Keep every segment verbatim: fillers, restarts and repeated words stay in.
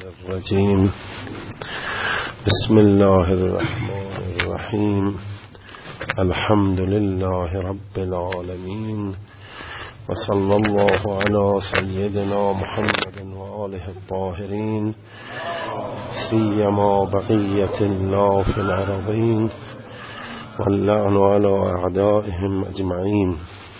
الرجيم بسم الله الرحمن الرحيم الحمد لله رب العالمين وصلى الله على سيدنا محمد وآله الطاهرين سيما بقية الله في الأرضين واللعن على أعدائهم أجمعين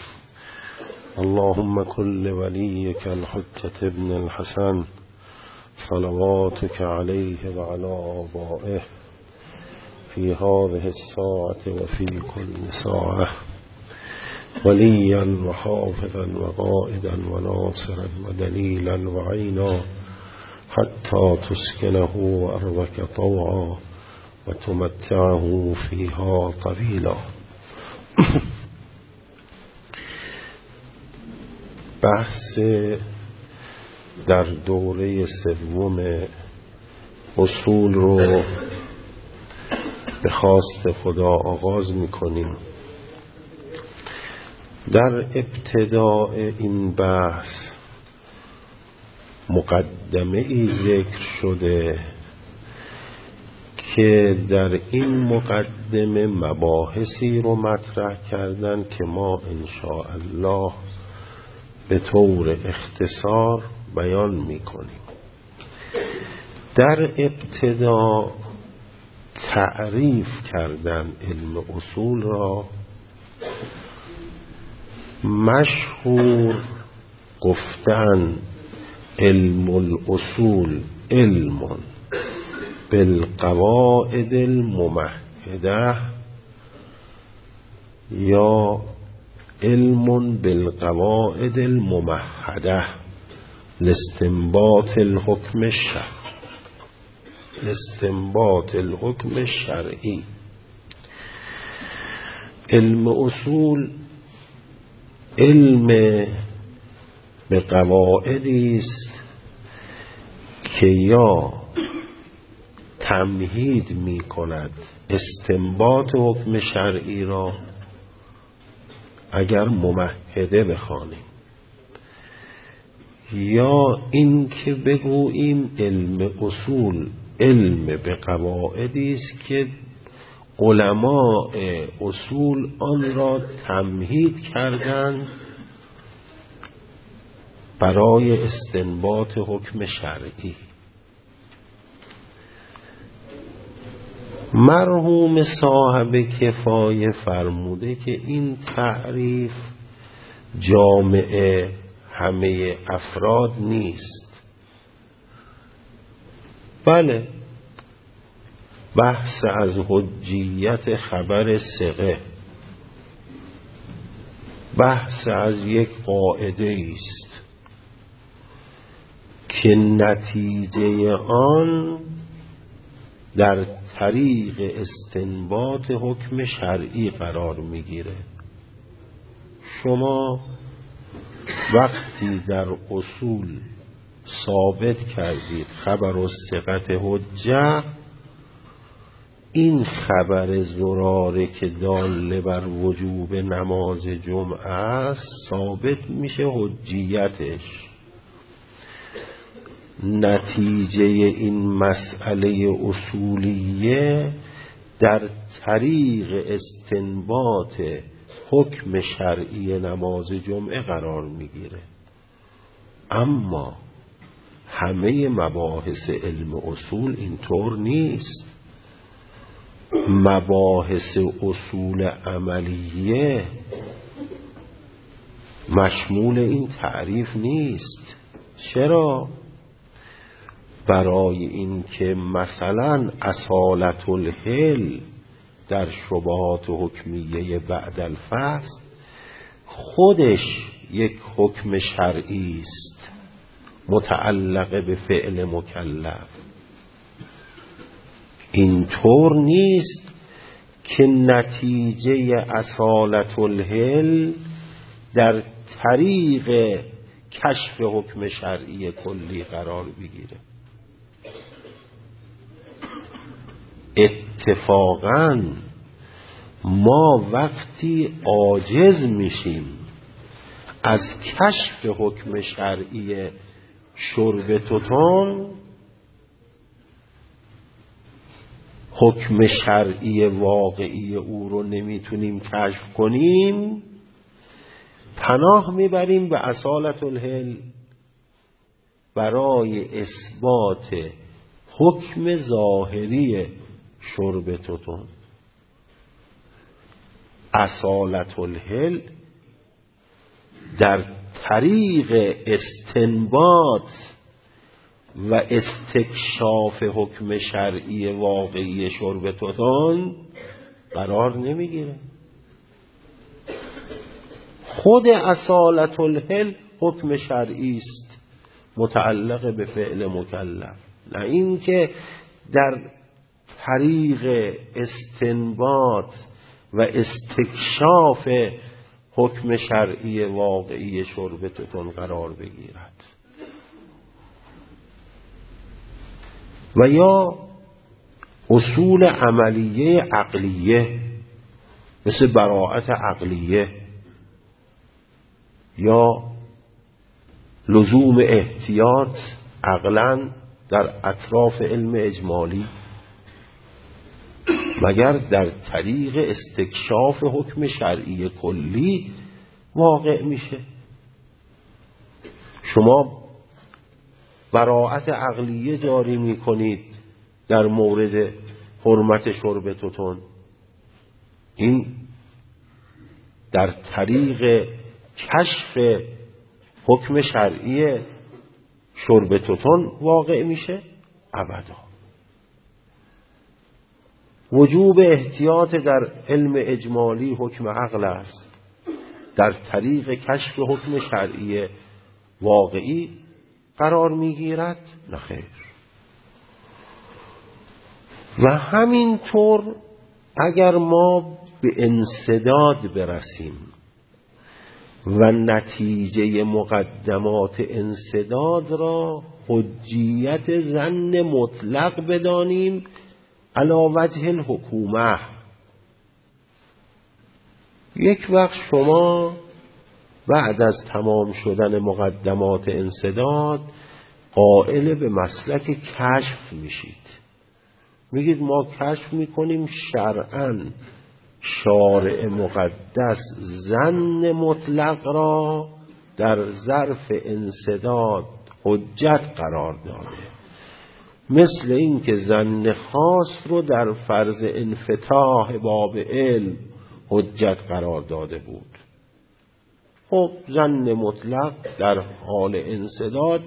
اللهم كل وليك الحجة ابن الحسن صلواتك عليه وعلى آبائه في هذه الساعة وفي كل ساعة وليا وحافظا وقائدا وناصرا ودليلا وعينا حتى تسكنه أرضك طوعا وتمتعه فيها طويلا. بحث در دوره سوم اصول رو به خواست خدا آغاز میکنیم. در ابتداء این بحث مقدمه ای ذکر شده که در این مقدمه مباحثی رو مطرح کردن که ما انشاءالله به طور اختصار بیان میکنیم. در ابتدا تعریف کردن علم اصول را مشهور گفتن علم الاصول علم بالقواعد الممهده یا علم بالقواعد الممهده لاستنباط الحكم الشرعي لاستنباط الحكم الشرعي. علم اصول علم به قواعدی است که یا تمهید می کند استنباط حکم شرعی را اگر ممهده بخوانیم، یا این که بگوییم علم اصول علم به قواعدی است که علماء اصول آن را تمهید کردند برای استنباط حکم شرعی. مرحوم صاحب کفایه فرموده که این تعریف جامعه همه افراد نیست. بله، بحث از حجیت خبر ثقه، بحث از یک قاعده است که نتیجه آن در طریق استنباط حکم شرعی قرار میگیره. شما وقتی در اصول ثابت کردید خبر الثقة حجه، این خبر زراره که دال بر وجوب نماز جمعه است ثابت میشه حجیتش. نتیجه این مسئله اصولیه در طریق استنباط حکم شرعی نماز جمعه قرار میگیره. اما همه مباحث علم اصول اینطور نیست. مباحث اصول عملیه مشمول این تعریف نیست. چرا؟ برای این که مثلا اصالت الحل در شبهات حکمیه بعد الفصل خودش یک حکم شرعی است متعلق به فعل مکلف. اینطور نیست که نتیجه اصالت الحل در طریق کشف حکم شرعی کلی قرار بگیره. اتفاقاً ما وقتی عاجز میشیم از کشف حکم شرعی شرب توتون حکم شرعی واقعی او رو نمیتونیم کشف کنیم، پناه میبریم به اصالت الحل برای اثبات حکم ظاهری شرب توتون. اصالت الحل در طریق استنباط و استکشاف حکم شرعی واقعی شرب توتون قرار نمیگیره. خود اصالت الحل حکم شرعی است متعلق به فعل مکلف، نه این که در طریق استنباط و استکشاف حکم شرعی واقعی شرب توتون قرار بگیرد. و یا اصول عملیه عقلیه مثل براءت عقلیه یا لزوم احتیاط عقلاً در اطراف علم اجمالی، مگر در طریق استکشاف حکم شرعی کلی واقع میشه. شما براءت عقلیه جاری میکنید در مورد حرمت شرب توتون، این در طریق کشف حکم شرعی شرب توتون واقع میشه؟ ابدا. وجوب احتیاط در علم اجمالی حکم عقل است، در طریق کشف حکم شرعی واقعی قرار میگیرد؟ نخیر. و همینطور اگر ما به انسداد برسیم و نتیجه مقدمات انسداد را حجیت ظن مطلق بدانیم علی وجه الحکومه، یک وقت شما بعد از تمام شدن مقدمات انسداد قائل به مسلک کشف میشید، میگید ما کشف میکنیم شرعاً شارع مقدس ظن مطلق را در ظرف انسداد حجت قرار داده، مثل این که ظن خاص رو در فرض انفتاح باب علم حجت قرار داده بود. خب ظن مطلق در حال انسداد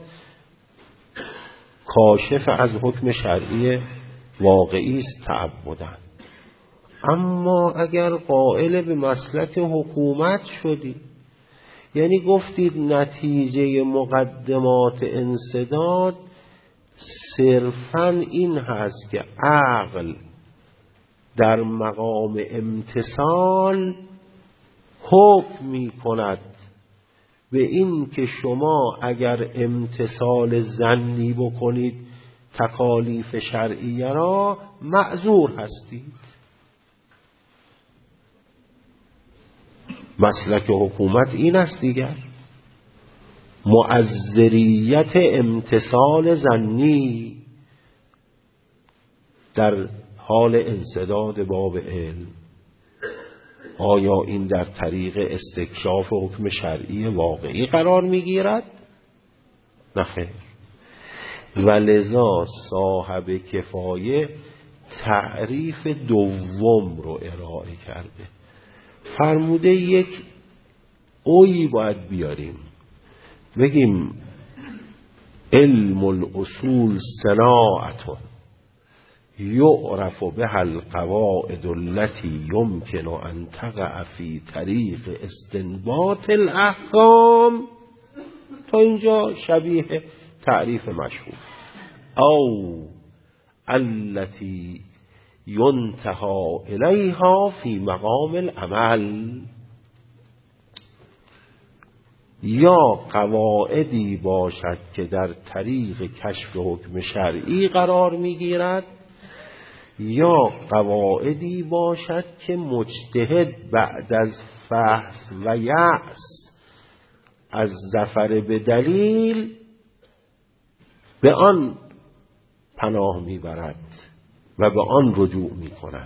کاشف از حکم شرعی واقعی است تعبداً. اما اگر قائل به مسلک حکومت شدی، یعنی گفتید نتیجه مقدمات انسداد صرفاً این هست که عقل در مقام امتثال حکم می کند به این که شما اگر امتثال ظنی بکنید تکالیف شرعیه را معذور هستید. مسلک حکومت این است دیگر، معذریت امتثال ظنی در حال انسداد باب علم. آیا این در طریق استکشاف حکم شرعی واقعی قرار میگیرد؟ نخیر. ولذا صاحب کفایه تعریف دوم رو ارائه کرده، فرموده یک اویی باید بیاریم، بگیم علم الاصول صناعتون یعرف بها القواعد التي يمكن ان تقع في طریق استنباط الاحکام. تا اینجا شبیه تعریف مشهور. او التي ينتهى الیها فی مقام العمل، یا قواعدی باشد که در طریق کشف حکم شرعی قرار میگیرد، یا قواعدی باشد که مجتهد بعد از فحص و یأس از ظفر به دلیل به آن پناه میبرد. و به آن رجوع می کند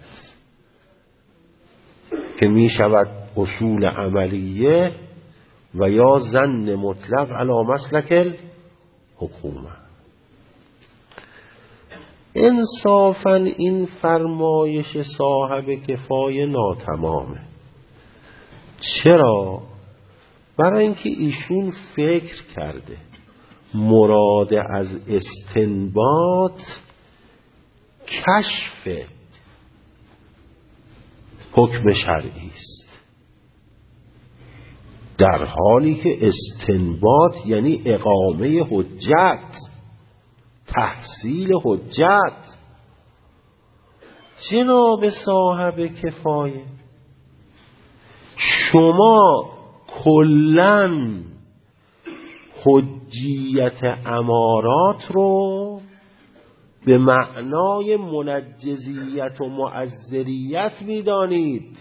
که می شود اصول عملیه و یا ظن مطلق علی مسلک حکومه. انصافا این فرمایش صاحب کفایه ناتمامه. چرا؟ برای اینکه ایشون فکر کرده مراد از استنباط کشف حکم شرعی است، در حالی که استنباط یعنی اقامه حجت، تحصیل حجت. جناب صاحب کفایه، شما کلاً حجیت امارات رو به معنای منجزیت و معذریت می‌دانید.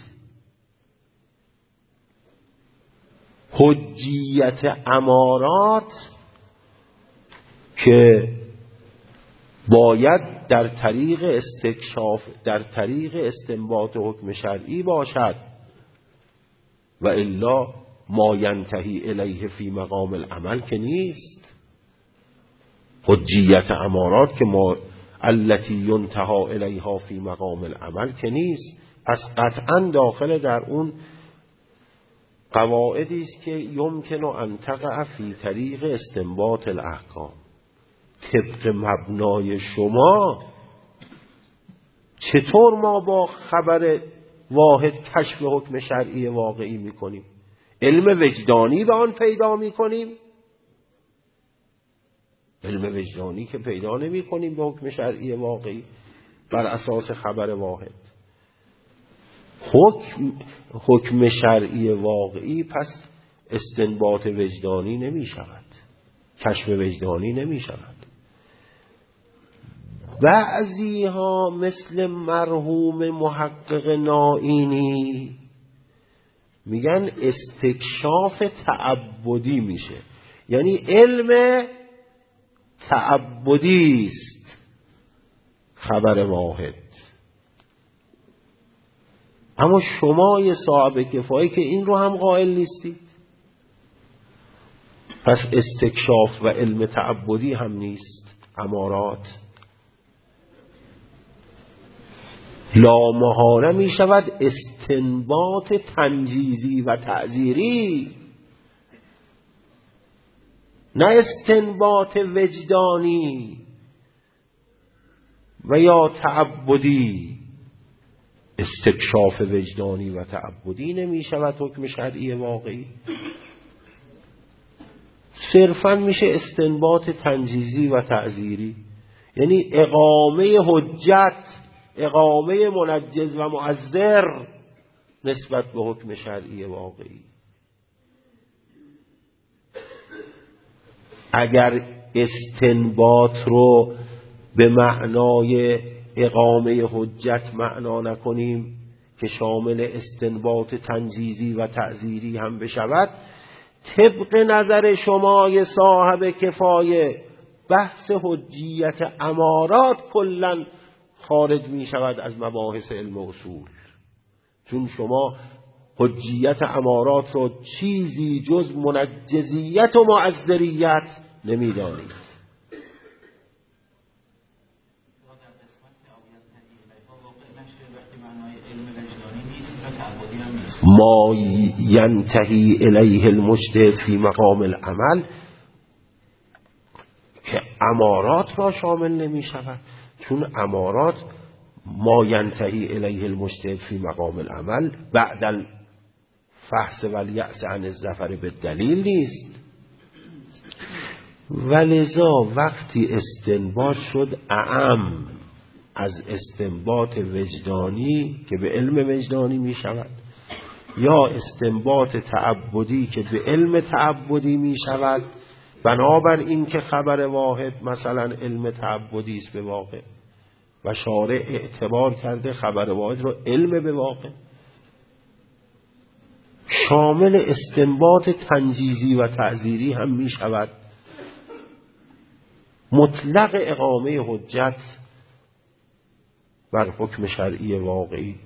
حجیت امارات که باید در طریق استکشاف، در طریق استنباط حکم شرعی باشد و الا ما ینتهی الیه فی مقام العمل که نیست. حجیت امارات که ما التي ینتهی الیها فی مقام العمل که نیست. پس قطعا داخل در اون قواعدی است که یمکن ان تقع فی طریق استنباط الاحکام. طبق مبنای شما چطور ما با خبر واحد کشف حکم شرعی واقعی میکنیم؟ علم وجدانی به آن پیدا میکنیم؟ علم وجدانی که پیدا نمی کنیم به حکم شرعی واقعی بر اساس خبر واحد. حکم, حکم شرعی واقعی پس استنباط وجدانی نمی شود، کشف وجدانی نمی شود. بعضی ها مثل مرحوم محقق نائینی میگن استکشاف تعبدی میشه، یعنی علم تعبدی است خبر واحد. اما شما یه صاحب کفایه که این رو هم قائل نیستید، پس استکشاف و علم تعبدی هم نیست امارات. لامحاله می شود استنباط تنجیزی و تعزیری، نه استنباط وجدانی و یا تعبدی. استکشاف وجدانی و تعبدی نمی شود حکم شرعی واقعی، صرفا میشه استنباط تنجیزی و تعزیری، یعنی اقامه حجت، اقامه منجز و معذر نسبت به حکم شرعی واقعی. اگر استنباط رو به معنای اقامه حجت معنا نکنیم که شامل استنباط تنجیزی و تعزیری هم بشود، طبق نظر شمای صاحب کفایه بحث حجیت امارات کلاً خارج می شود از مباحث علم اصول، چون شما حجیت امارات رو چیزی جز منجزیت و معذریت نمی دانید. ما ینتهی الیه المجتهد فی مقام العمل که امارات را شامل نمی شود، چون امارات ما ینتهی الیه المجتهد فی مقام العمل بعد الفحص والیأس عن الظفر بالدلیل نیست. ولذا وقتی استنباط شد اعم از استنباط وجدانی که به علم وجدانی می شود یا استنباط تعبدی که به علم تعبدی می شود، بنابر این که خبر واحد مثلا علم تعبدی است به واقع و شارع اعتبار کرده خبر واحد رو علم به واقع، شامل استنباط تنجیزی و تعزیری هم می شود. مطلق اقامه حجت بر حکم شرعی واقعی.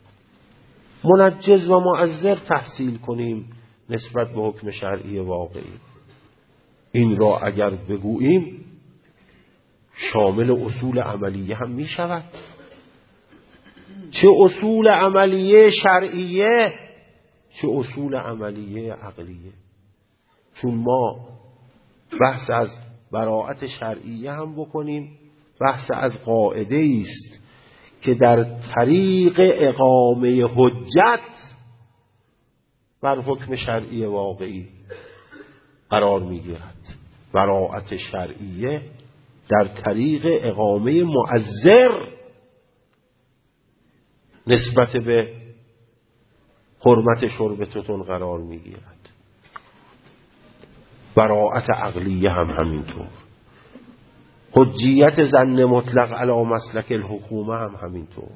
منجز و معذر تحصیل کنیم نسبت به حکم شرعی واقعی. این را اگر بگوییم شامل اصول عملیه هم می شود، چه اصول عملیه شرعیه چه اصول عملیه عقلیه. چون ما بحث از براءت شرعیه هم بکنیم، بحث از قاعده است که در طریق اقامه حجت بر حکم شرعی واقعی قرار میگیرد. براءت شرعیه در طریق اقامه معذر نسبت به حرمت شربتتون قرار میگیرد. براءت عقلیه هم همینطور. حجیت ظن مطلق علی مسلک الحکومه هم همینطور.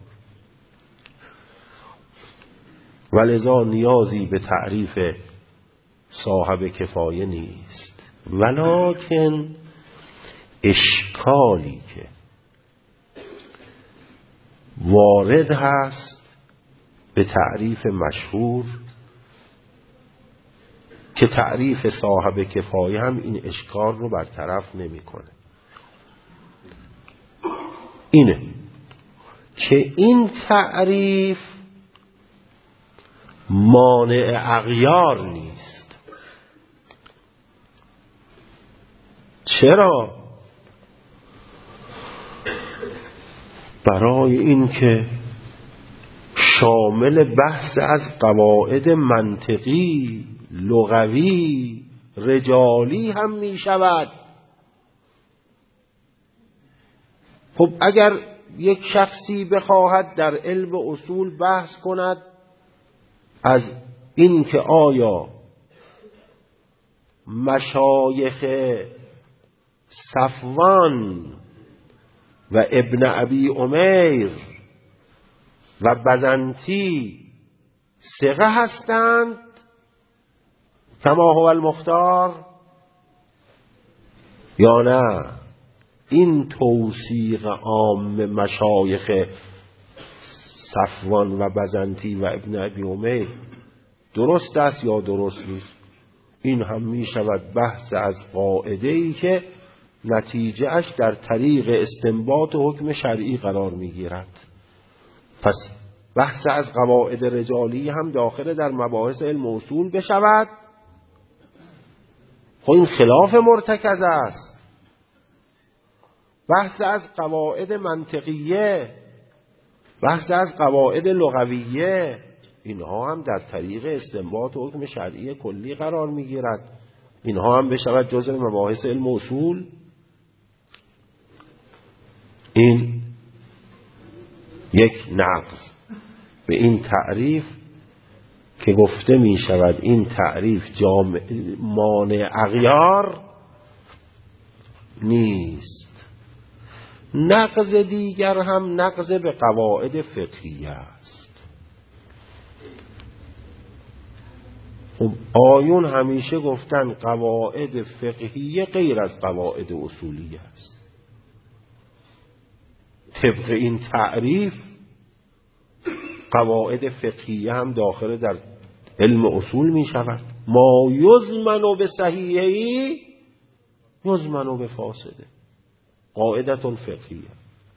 ولذا نیازی به تعریف صاحب کفایه نیست، ولکن اشکالی که وارد هست به تعریف مشهور که تعریف صاحب کفایه هم این اشکال رو برطرف نمی‌کنه. اینه که این تعریف مانع اغیار نیست. چرا؟ برای این که شامل بحث از قواعد منطقی، لغوی، رجالی هم می شود. خب اگر یک شخصی بخواهد در علم اصول بحث کند از این که آیا مشایخ صفوان و ابن ابی امیر و بزنتی ثقه هستند کما هو المختار یا نه، این توثیق عام مشایخ صفوان و بزنتی و ابن ابی امیر درست است یا درست نیست. این هم می شود بحث از قاعده‌ای که نتیجهش در طریق استنباط حکم شرعی قرار می گیرد. پس بحث از قواعد رجالی هم داخل در مباحث علم اصول بشود. خب این خلاف مرتکز است. بحث از قواعد منطقیه، بحث از قواعد لغویه، اینها هم در طریق استنباط حکم شرعی کلی قرار می گیرد. اینها هم بشود جزء مباحث علم اصول. این یک نقض به این تعریف که گفته می شود این تعریف جامع مانع اغیار نیست. نقض دیگر هم نقض به قواعد فقهیه است. خب آیون همیشه گفتن قواعد فقهیه غیر از قواعد اصولیه است. طبق این تعریف قواعد فقهیه هم داخل در علم اصول می شود. ما یضمن به صحیحی یضمن به فاسده، قاعدتون فقهیه.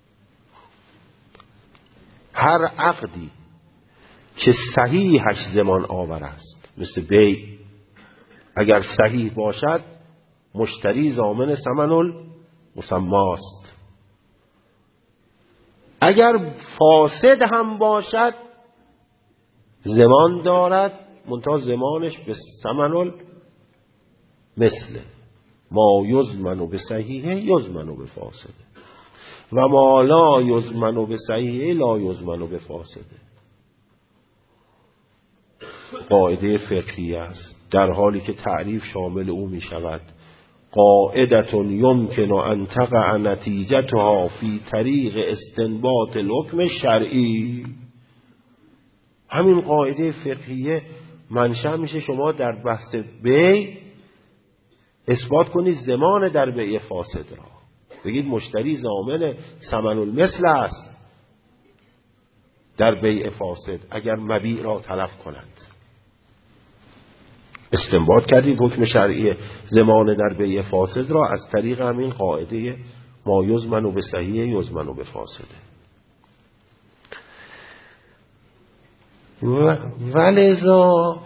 هر عقدی که صحیحش ضمان آور است، مثل بیع، اگر صحیح باشد مشتری ضامن ثمن المسماست. اگر فاسد هم باشد ضمان دارد، منتها ضمانش به ثمن المثل. ما یضمن به صحیحه یضمن به فاسده و ما لا یضمن به صحیحه لا یضمن به فاسده. قاعده فقهی است، در حالی که تعریف شامل او می شود. قاعدتون یمکن ان تقع نتیجتها فی طریق استنباط الحکم شرعی. همین قاعده فقهیه منشأ میشه شما در بحث بیع اثبات کنید ضمان در بیع فاسد را، بگید مشتری ضامن ثمن المثل است. در بیع فاسد اگر مبیع را تلف کند. استنباط کردید حکم شرعی ضمان در بیع فاسد را از طریق همین قاعده ما یضمن به صحیح یضمن به فاسده. و ولذا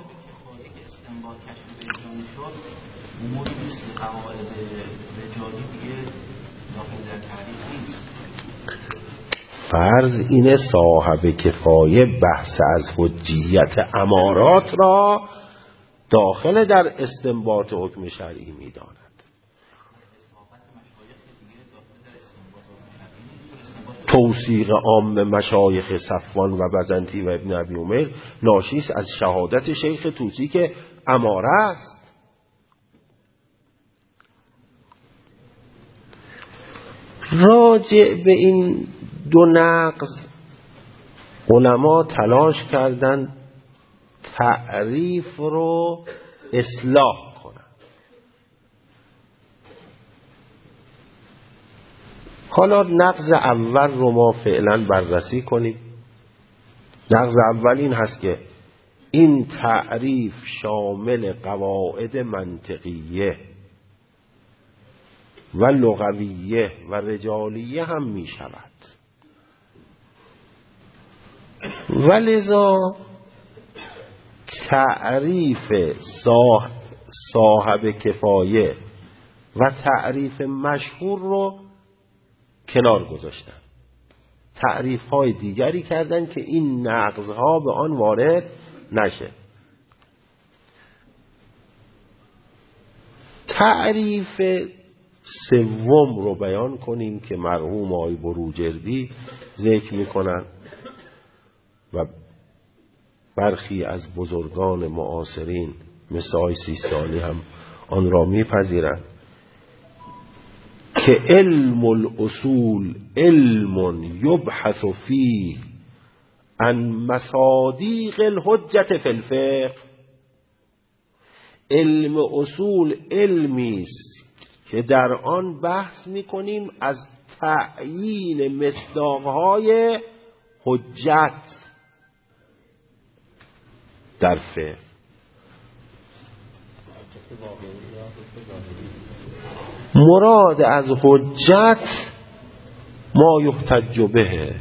فرض اینه صاحب کفایه بحث از حجیت امارات را داخل در استنباط حکم شرعی می‌داند. توثیق عام مشایخ صفوان و بزنطی و ابن ابی عمر ناشی از شهادت شیخ طوسی که اماره است. راجع به این دو نقض علما تلاش کردند تعریف رو اصلاح کنند. حالا نقض اول رو ما فعلا بررسی کنیم. نقض اول این هست که این تعریف شامل قواعد منطقیه و لغویه و رجالیه هم می شود. ولذا تعریف صاحب کفایه و تعریف مشهور رو کنار گذاشتن. تعریف های دیگری کردن که این نقض ها به آن وارد نشه. تعریف سوم رو بیان کنیم که مرحوم آقای بروجردی ذکر میکنن و برخی از بزرگان معاصرین مثل آقای سیستانی هم آن را میپذیرند که علم الاصول علم یبحث فیه عن مصادیق الحجت فی الفقه. علم اصول علمی است که در آن بحث میکنیم از تعیین مصداقهای حجت در فقه. مراد از حجت ما یحتج به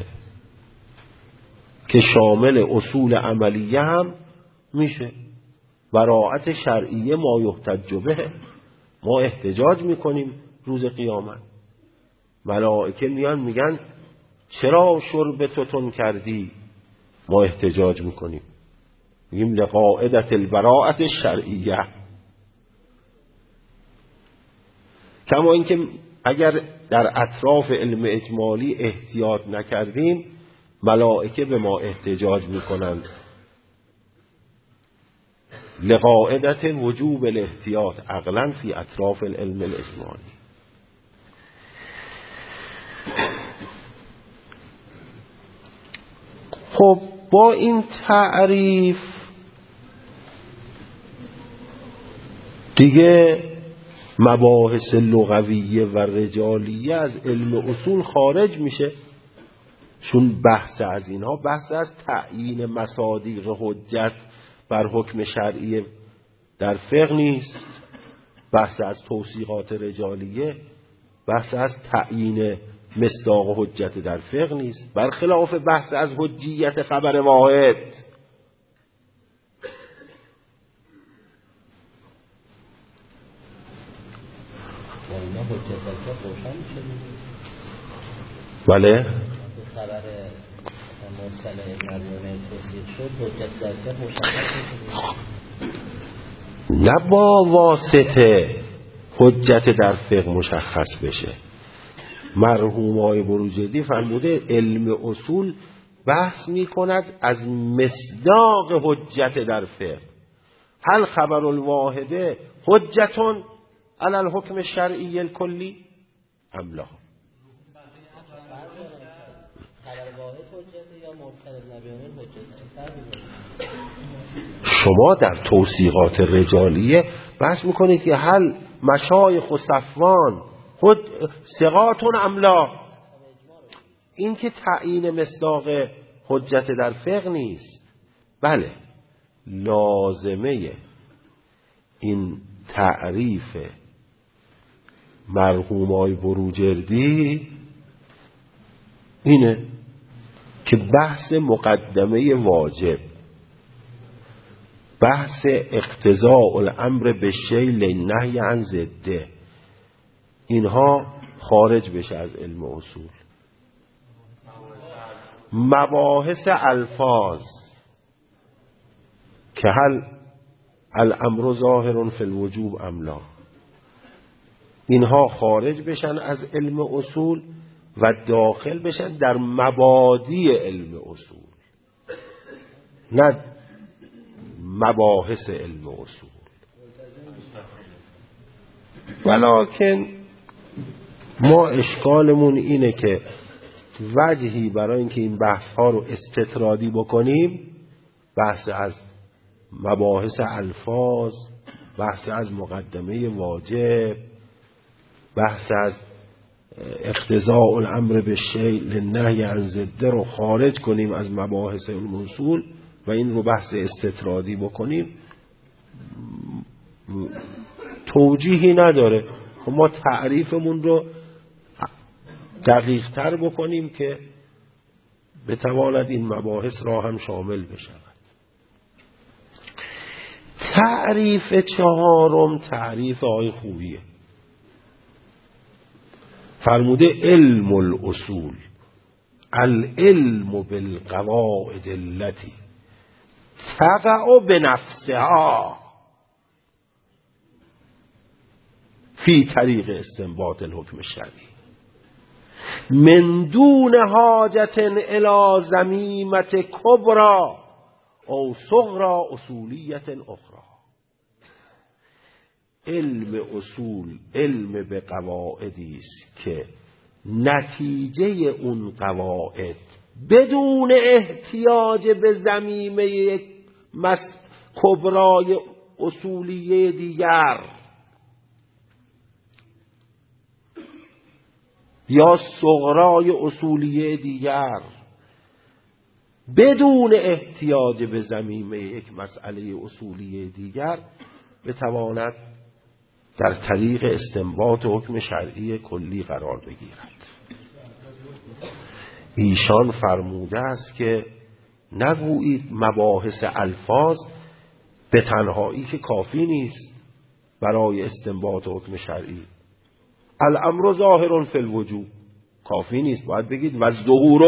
که شامل اصول عملیه هم میشه. براءت شرعیه ما یحتج به، ما احتجاج میکنیم روز قیامت. ملائکه میان میگن چرا شربتتون کردی؟ ما احتجاج میکنیم میگیم لقاعدت البراءت الشرعیه. کما اینکه اگر در اطراف علم اجمالی احتیاط نکردیم ملائکه به ما احتجاج میکنند لقاعدت وجوب الاحتیاط عقلا فی اطراف العلم الاجمالی. خب با این تعریف دیگه مباحث لغویه و رجالیه از علم اصول خارج میشه، چون بحث از اینها بحث از تعیین مصادیق حجت بر حکم شرعی در فقه نیست. بحث از توثیقات رجالیه بحث از تعیین مصداق حجت در فقه نیست، برخلاف بحث از حجیت خبر واحد. بله خبر مرسل ابن توصیف شد حجت در فقه مشخص میشه، نه با واسطه حجت در فقه مشخص بشه. مرحوم آقای بروجردی فرموده علم اصول بحث میکند از مصداق حجت در فقه. هل خبر الواحده حجتون علی الحکم الشرعی الکلی ام لا؟ شما در توثیقات رجالیه بحث میکنید که هل مشایخ و صفوان ثقاتون ام لا؟ این که تعیین مصداق حجت در فقه نیست. بله لازمه این تعریف مرحومای بروجردی اینه که بحث مقدمه واجب، بحث اقتضاء الامر بالشیء للنهی عن ضده، اینها خارج بشه از علم اصول. مباحث الفاظ که هل الامر ظاهر فی الوجوب ام لا، اینها خارج بشن از علم اصول و داخل بشن در مبادی علم اصول، نه مباحث علم اصول. ولکن ما اشکالمون اینه که وجهی برای اینکه این بحث ها رو استطرادی بکنیم، بحث از مباحث الفاظ، بحث از مقدمه واجب، بحث از اقتضاء الامر بالشیء للنهی عن ضده رو خارج کنیم از مباحث علم اصول و این رو بحث استطرادی بکنیم، توجیهی نداره. ما تعریفمون رو دقیق تر بکنیم که بتواند این مباحث را هم شامل بشود. تعریف چهارم تعریف آی خوبیه. فرموده علم الاصول العلم بالقواعد التي تقع بنفسها فی طریق استنباط الحکم الشرعی من دون حاجت الی ضمیمة کبری او صغری اصولیت اخرى. علم اصول علم به قواعدی است که نتیجه اون قواعد بدون احتیاج به ضمیمه یک مس کبرای اصولیه دیگر یا صغرای اصولیه دیگر، بدون احتیاج به ضمیمه یک مسئله اصولیه دیگر بتواند در طریق استنباط حکم شرعی کلی قرار بگیرد. ایشان فرموده است که نگویید مباحث الفاظ به تنهایی که کافی نیست برای استنباط حکم شرعی. الامر ظاهر فی الوجوب کافی نیست، باید بگید و ظهور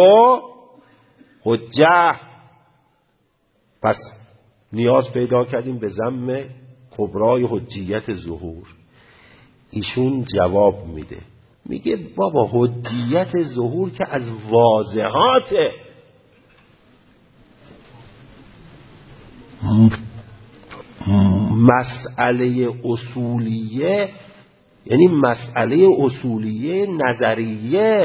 حجه. پس نیاز پیدا کردیم به ضم کبرای حجیت ظهور. ایشون جواب میده، میگه بابا حجیت ظهور که از واضحات مسئله اصولیه، یعنی مسئله اصولیه نظریه،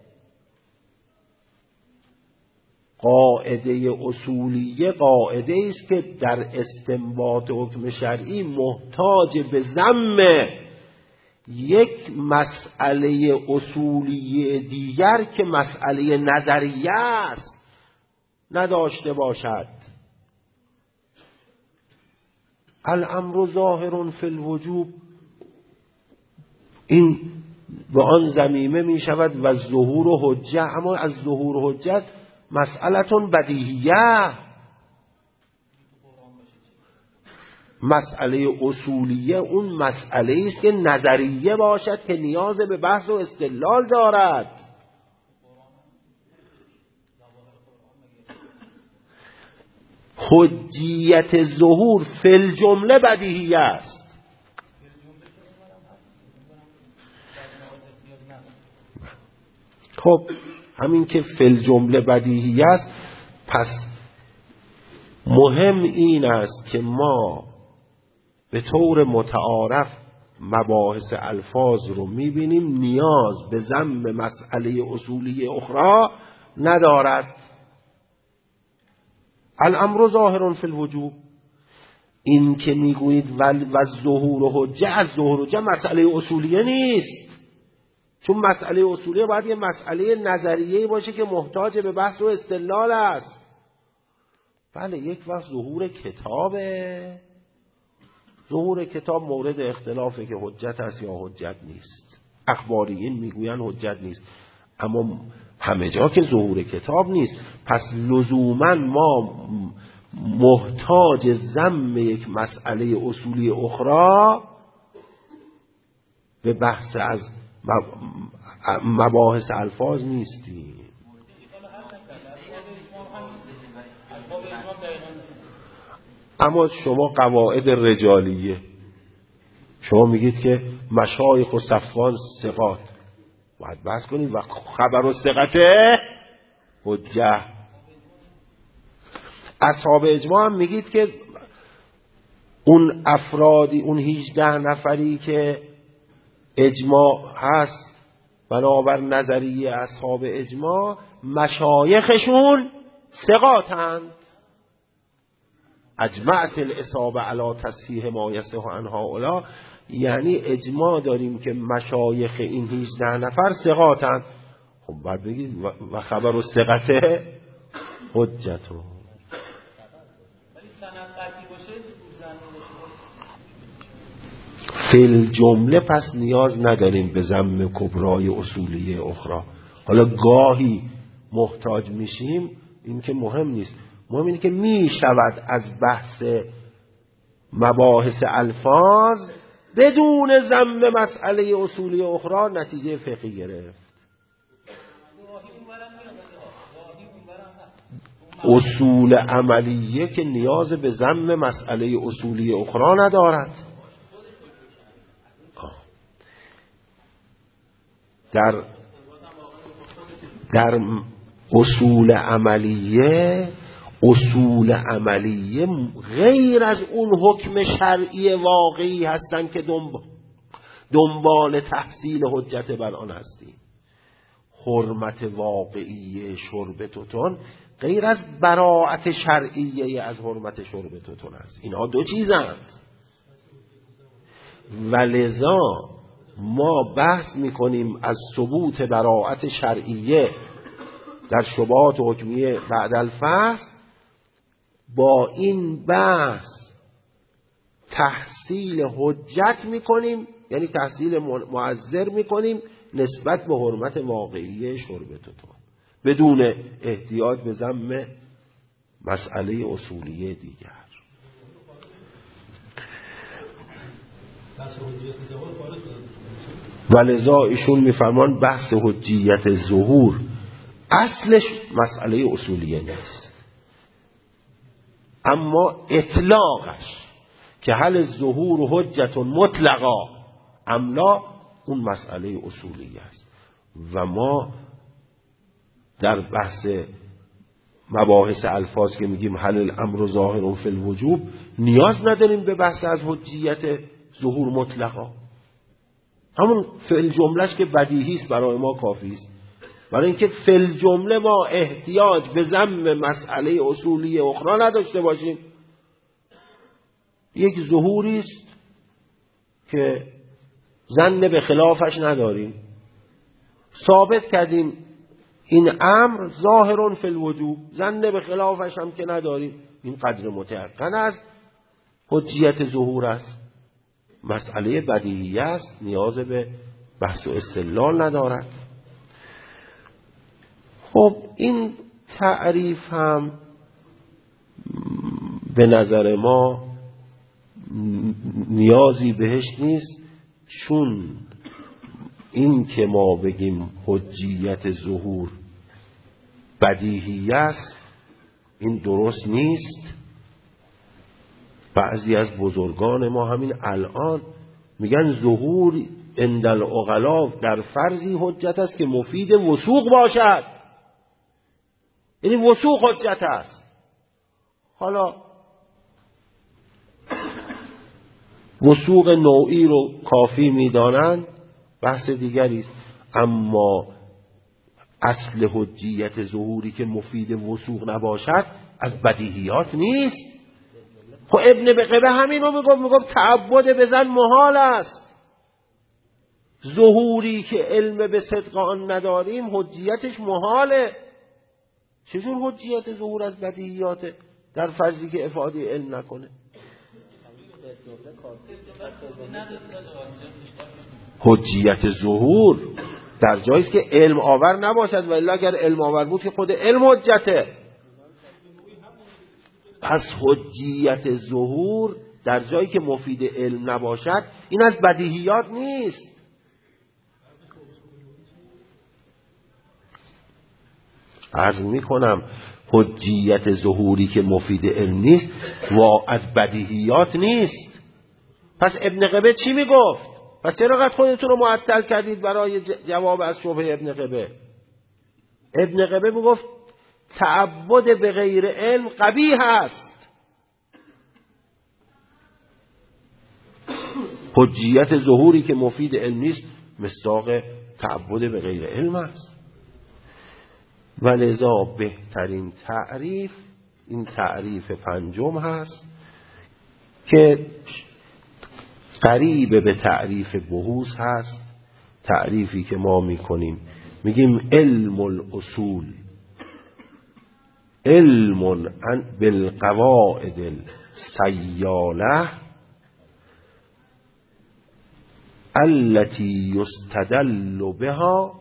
قاعده اصولیه قاعده است که در استنباط حکم شرعی محتاج به ضم یک مسئله اصولیه دیگر که مسئله نظریه است نداشته باشد. الامر ظاهر فی الوجوب، این به آن ضمیمه می شود و ظهور و حجه، اما از ظهور و حجت مسئلتون بدیهیه، مسئله اصولیه اون مسئله است که نظریه باشد که نیاز به بحث و استدلال دارد. حجیت ظهور فی الجمله بدیهیه است. خب همین که فی الجمله بدیهیه است، پس مهم این است که ما به طور متعارف مباحث الفاظ رو میبینیم نیاز به ضم مسئله اصولی اخرى ندارد. الامر ظاهر فی الوجوب، این که میگویید و ظهور و حجه، از ظهور و حجه مسئله اصولیه نیست، چون مسئله اصولیه باید یه مسئله نظریه‌ای باشه که محتاج به بحث و استدلال است. بله یک وقت ظهور کتابه، ظهور کتاب مورد اختلافه که حجت است یا حجت نیست. اخباریین میگوین حجت نیست، اما همه جا که ظهور کتاب نیست. پس لزوما ما محتاج ذم یک مسئله اصولی اخرى به بحث از مباحث الفاظ نیستیم. اما شما قواعد رجالیه، شما میگید که مشایخ و صفوان ثقات، باید بحث کنید و خبر و ثقته حجه. اصحاب اجماع هم میگید که اون افرادی، اون هجده نفری که اجماع هست بنابر نظریه اصحاب اجماع مشایخشون ثقاتند. اجمعت الاصابه علی تصحیح ما یصح عن هؤلاء، یعنی اجماع داریم که مشایخ این هجده نفر ثقاتند. خب بعد بگید و خبر و ثقته حجتو. فی الجمله پس نیاز نداریم به ذم کبرای اصولی اخرى. حالا گاهی محتاج میشیم، این که مهم نیست، مهم اینه که می شود از بحث مباحث الفاظ بدون ذم مسئله اصولی اخرى نتیجه فقهی گرفت. اصول عملیه که نیاز به ذم مسئله اصولی اخرى ندارد. در در اصول عملیه اصول عملیه غیر از اون حکم شرعی واقعی هستند که دنبال تحصیل حجت بر آن هستیم. حرمت واقعی شرب توتون غیر از براءت شرعیه از حرمت شرب توتون است. اینها دو چیزند. ولذا ما بحث میکنیم از ثبوت براءت شرعیه در شبهات حکمیه بعد الفصل. با این بحث تحصیل حجت میکنیم، یعنی تحصیل معذر میکنیم نسبت به حرمت واقعی شرب توتون بدون احتیاج به ذم مسئله اصولیه دیگر. ولذا ایشون میفرمان بحث حجیت ظهور اصلش مسئله اصولیه نیست، اما اطلاقش که هل ظهور حجت مطلقا املا اون مسئله اصولیه است. و ما در بحث مباحث الفاظ که میگیم هل الامر ظاهر فی الوجوب نیاز نداریم به بحث از حجیت ظهور مطلقا. همون فعل جملهش که بدیهی است برای ما کافی است، برای اینکه فعل جمله ما احتیاج به ذم مسئله اصولی اخرى نداشته باشیم. یک ظهوری است که ظن به خلافش نداریم، ثابت کردیم این امر ظاهر فی الوجوب، ظن به خلافش هم که نداریم، این قدر متيقن است، حجیت ظهور است. مسئله بدیهی است، نیاز به بحث و استدلال ندارد. خب این تعریف هم به نظر ما نیازی بهش نیست، چون این که ما بگیم حجیت ظهور بدیهی است این درست نیست. بعضی از بزرگان ما همین الان میگن ظهور عند العقلا در فرضی حجت است که مفید وثوق باشد، یعنی وثوق حجت است. حالا وثوق نوعی رو کافی میدانند بحث دیگری است، اما اصل حجیت ظهوری که مفید وثوق نباشد از بدیهیات نیست. خب ابن بقبه همین رو میگفت، میگفت تعبد بزن محال است. ظهوری که علم به صدق آن نداریم حجیتش محاله. چجور حجیت ظهور از بدیهیاته در فرضی که افاده علم نکنه؟ حجیت ظهور در جایی است که علم آور نباشد، و الا اگر علم آور بود که خود علم حجته. پس حجیت ظهور در جایی که مفید علم نباشد این از بدیهیات نیست. عرض می کنم حجیت ظهوری که مفید علم نیست و از بدیهیات نیست. پس ابن قبه چی می گفت؟ پس چرا قد خودتون رو معطل کردید برای جواب از شبهه ابن قبه؟ ابن قبه می گفت تعبد به غیر علم قبیح است. حجیت ظهوری که مفید علم نیست مصداق تعبد به غیر علم است. و لذا بهترین تعریف این تعریف پنجم هست که قریب به تعریف بحوث هست. تعریفی که ما میکنیم میگیم علم الاصول علم بالقواعد السیاله التي يستدل بها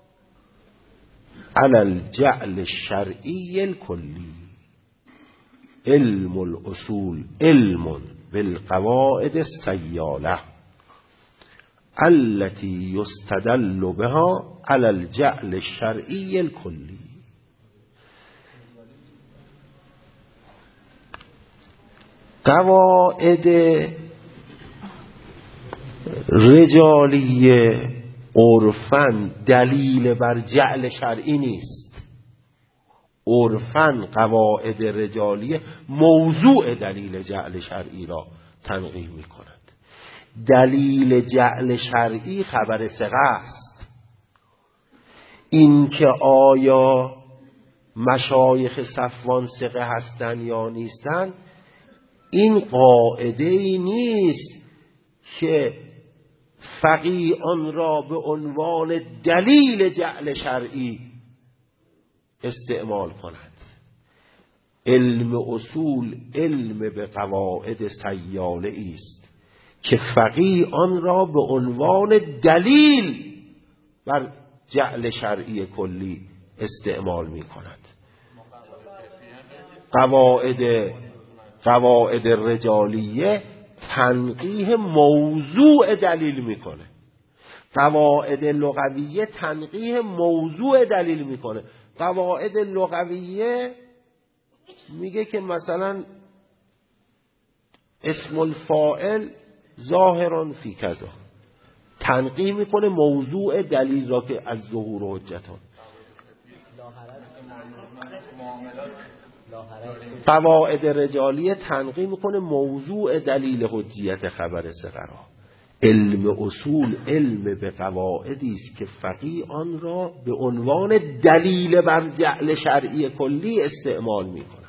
على الجعل الشرعي الكلي. علم الاصول علم بالقواعد السیاله التي يستدل بها على الجعل الشرعي الكلي. قواعد رجالیه عرفاً دلیل بر جعل شرعی نیست. عرفاً قواعد رجالیه موضوع دلیل جعل شرعی را تنقیح می کند. دلیل جعل شرعی خبر ثقه است. این که آیا مشایخ صفوان ثقه هستن یا نیستن این قاعده ای نیست که فقیه آن را به عنوان دلیل جعل شرعی استعمال کند. علم اصول علم به قواعد سیاله است که فقیه آن را به عنوان دلیل بر جعل شرعی کلی استعمال می کند. قواعد قواعد رجالیه تنقیح موضوع دلیل میکنه. قواعد لغویه تنقیح موضوع دلیل میکنه. قواعد لغویه میگه که مثلا اسم الفاعل ظاهران فی کذا، تنقیح میکنه موضوع دلیل را که از ظهور و حجتان. قواعد رجالیه تنقیح میکنه موضوع دلیل حجیت خبر ثقه را. علم اصول علم به قواعدی است که فقیه آن را به عنوان دلیل بر جعل شرعی کلی استعمال میکند.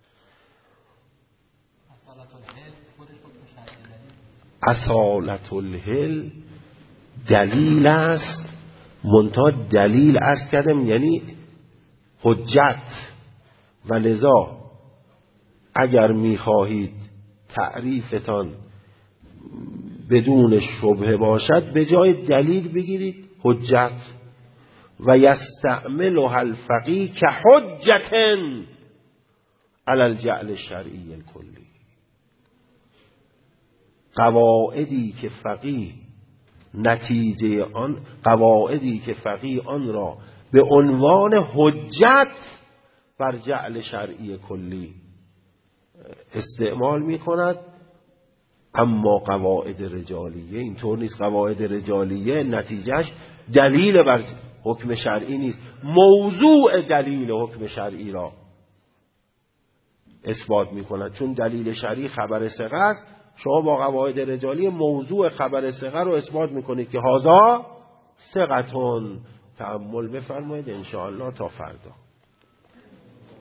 اصالت الحل دلیل است، منتها دلیل است کردم یعنی حجت. و لذا اگر میخواهید تعریفتان بدون شبهه باشد به جای دلیل بگیرید حجت. و یستعملها الفقیه که حجتن علی الجعل الشرعی الکلی. قواعدی که فقیه نتیجه آن قواعدی که فقیه آن را به عنوان حجت بر جعل شرعی کلی استعمال می کند. اما قواعد رجالیه اینطور نیست. قواعد رجالیه نتیجهش دلیل بر حکم شرعی نیست، موضوع دلیل حکم شرعی را اثبات می کند. چون دلیل شرعی خبر ثقه است، شما با قواعد رجالیه موضوع خبر ثقه رو اثبات می کنید که هذا ثقتون. تأمل بفرمایید ان شاء الله تا فردا.